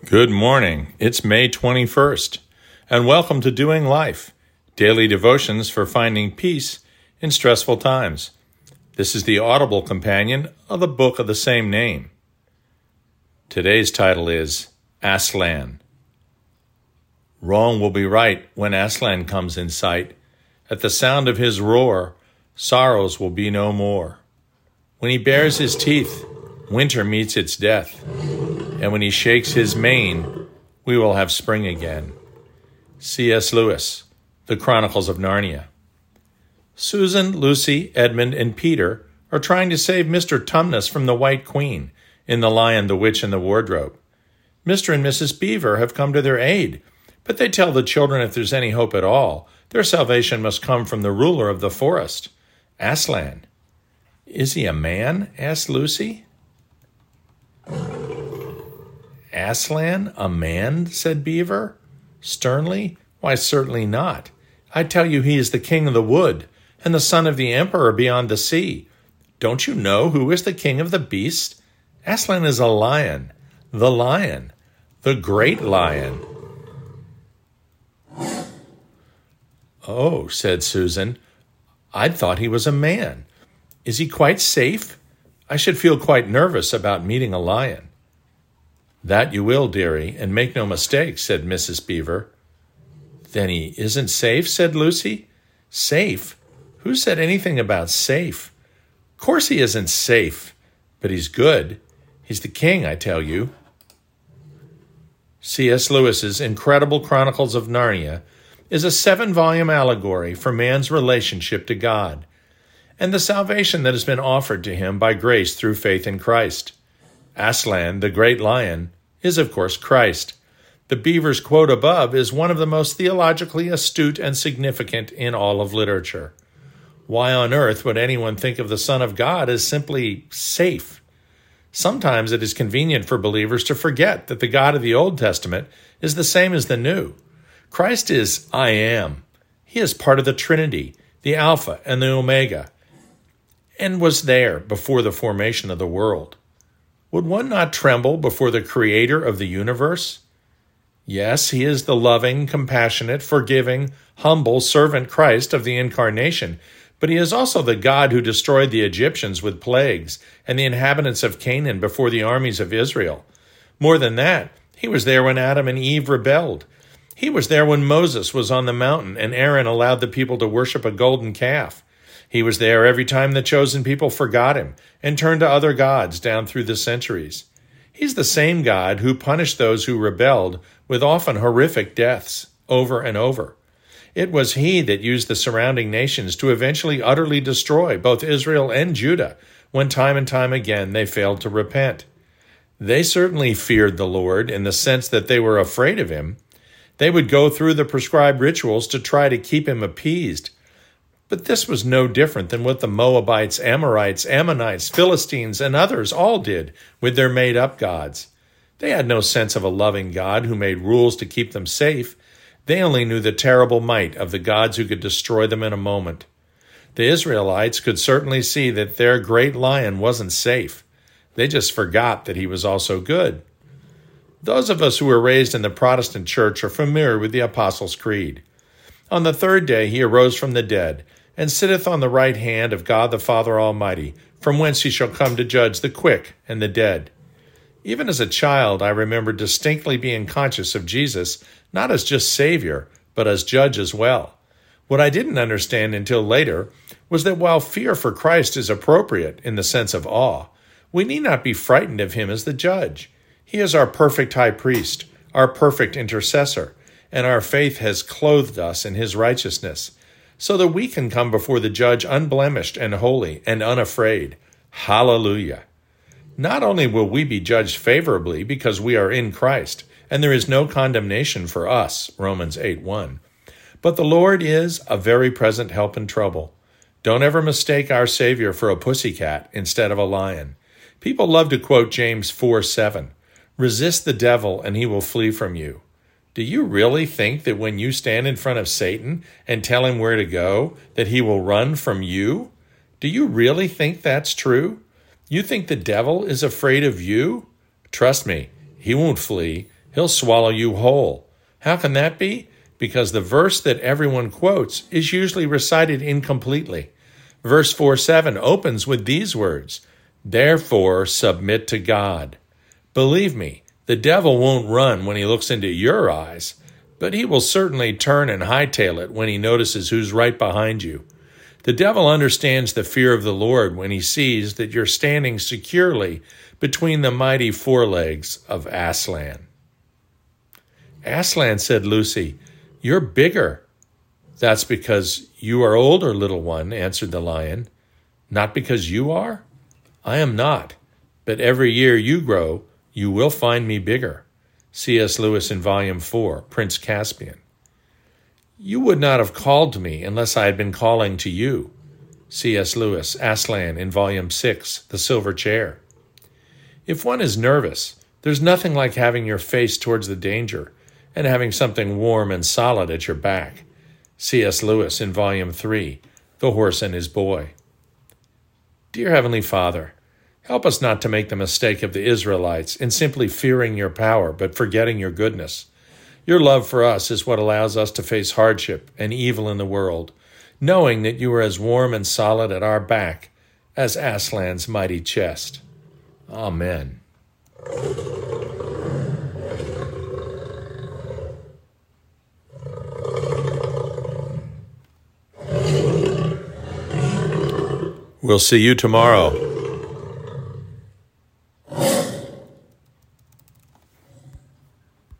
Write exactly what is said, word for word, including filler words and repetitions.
Good morning. It's May twenty-first, and welcome to Doing Life, daily devotions for finding peace in stressful times. This is the audible companion of the book of the same name. Today's title is Aslan. Wrong will be right when Aslan comes in sight. At the sound of his roar, sorrows will be no more. When he bares his teeth, winter meets its death. And when he shakes his mane, we will have spring again. C S Lewis, The Chronicles of Narnia. Susan, Lucy, Edmund, and Peter are trying to save Mister Tumnus from the White Queen in The Lion, the Witch, and the Wardrobe. Mister and Missus Beaver have come to their aid, but they tell the children if there's any hope at all, their salvation must come from the ruler of the forest, Aslan. Is he a man? Asked Lucy. Aslan, a man? Said Beaver, sternly. Why, certainly not. I tell you he is the king of the wood, and the son of the emperor beyond the sea. Don't you know who is the king of the beasts? Aslan is a lion, the lion, the great lion. Oh, said Susan, I'd thought he was a man. Is he quite safe? I should feel quite nervous about meeting a lion. That you will, dearie, and make no mistake, said Missus Beaver. Then he isn't safe, said Lucy. Safe? Who said anything about safe? Of course he isn't safe, but he's good. He's the king, I tell you. C S Lewis's Incredible Chronicles of Narnia is a seven-volume allegory for man's relationship to God and the salvation that has been offered to him by grace through faith in Christ. Aslan, the great lion, is of course Christ. The Beaver's quote above is one of the most theologically astute and significant in all of literature. Why on earth would anyone think of the Son of God as simply safe? Sometimes it is convenient for believers to forget that the God of the Old Testament is the same as the New. Christ is I am. He is part of the Trinity, the Alpha and the Omega, and was there before the formation of the world. Would one not tremble before the Creator of the universe? Yes, he is the loving, compassionate, forgiving, humble servant Christ of the Incarnation, but he is also the God who destroyed the Egyptians with plagues and the inhabitants of Canaan before the armies of Israel. More than that, he was there when Adam and Eve rebelled. He was there when Moses was on the mountain and Aaron allowed the people to worship a golden calf. He was there every time the chosen people forgot him and turned to other gods down through the centuries. He's the same God who punished those who rebelled with often horrific deaths over and over. It was he that used the surrounding nations to eventually utterly destroy both Israel and Judah when time and time again they failed to repent. They certainly feared the Lord in the sense that they were afraid of him. They would go through the prescribed rituals to try to keep him appeased. But this was no different than what the Moabites, Amorites, Ammonites, Philistines, and others all did with their made-up gods. They had no sense of a loving God who made rules to keep them safe. They only knew the terrible might of the gods who could destroy them in a moment. The Israelites could certainly see that their great lion wasn't safe. They just forgot that he was also good. Those of us who were raised in the Protestant church are familiar with the Apostles' Creed. On the third day he arose from the dead, and sitteth on the right hand of God the Father Almighty, from whence he shall come to judge the quick and the dead. Even as a child, I remember distinctly being conscious of Jesus, not as just Savior, but as judge as well. What I didn't understand until later was that while fear for Christ is appropriate in the sense of awe, we need not be frightened of him as the judge. He is our perfect high priest, our perfect intercessor, and our faith has clothed us in his righteousness, so that we can come before the judge unblemished and holy and unafraid. Hallelujah. Not only will we be judged favorably because we are in Christ, and there is no condemnation for us, Romans eight one, but the Lord is a very present help in trouble. Don't ever mistake our Savior for a pussycat instead of a lion. People love to quote James four seven, resist the devil and he will flee from you. Do you really think that when you stand in front of Satan and tell him where to go, that he will run from you? Do you really think that's true? You think the devil is afraid of you? Trust me, he won't flee, He'll swallow you whole. How can that be? Because the verse that everyone quotes is usually recited incompletely. Verse four seven opens with these words, "Therefore submit to God." Believe me, the devil won't run when he looks into your eyes, but he will certainly turn and hightail it when he notices who's right behind you. The devil understands the fear of the Lord when he sees that you're standing securely between the mighty forelegs of Aslan. "Aslan," said Lucy, "you're bigger." "That's because you are older, little one," answered the lion. "Not because you are?" "I am not, but every year you grow, you will find me bigger." C S Lewis in Volume four, Prince Caspian. "You would not have called to me unless I had been calling to you." C S Lewis, Aslan in Volume six, The Silver Chair. If one is nervous, there's nothing like having your face towards the danger and having something warm and solid at your back. C S Lewis in Volume three, The Horse and His Boy. Dear Heavenly Father, help us not to make the mistake of the Israelites in simply fearing your power but forgetting your goodness. Your love for us is what allows us to face hardship and evil in the world, knowing that you are as warm and solid at our back as Aslan's mighty chest. Amen. We'll see you tomorrow.